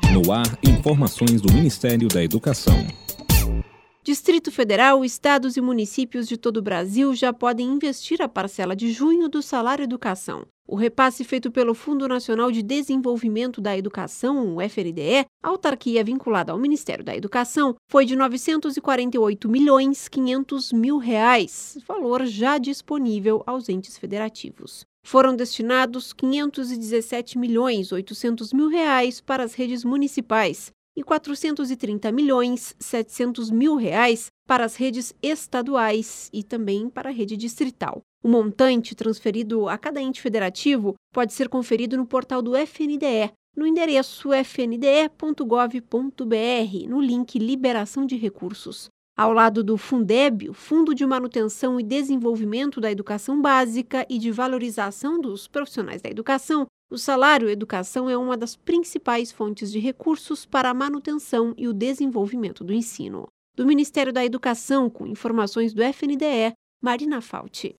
No ar, informações do Ministério da Educação. Distrito Federal, estados e municípios de todo o Brasil já podem investir a parcela de junho do Salário Educação. O repasse feito pelo Fundo Nacional de Desenvolvimento da Educação, o FNDE, autarquia vinculada ao Ministério da Educação, foi de R$ 948.500.000, valor já disponível aos entes federativos. Foram destinados R$ 517.800.000 para as redes municipais e R$ 430.700.000 para as redes estaduais e também para a rede distrital. O montante transferido a cada ente federativo pode ser conferido no portal do FNDE, no endereço fnde.gov.br, no link Liberação de Recursos. Ao lado do Fundeb, o Fundo de Manutenção e Desenvolvimento da Educação Básica e de Valorização dos Profissionais da Educação, o Salário Educação é uma das principais fontes de recursos para a manutenção e o desenvolvimento do ensino. Do Ministério da Educação, com informações do FNDE, Marina Fauci.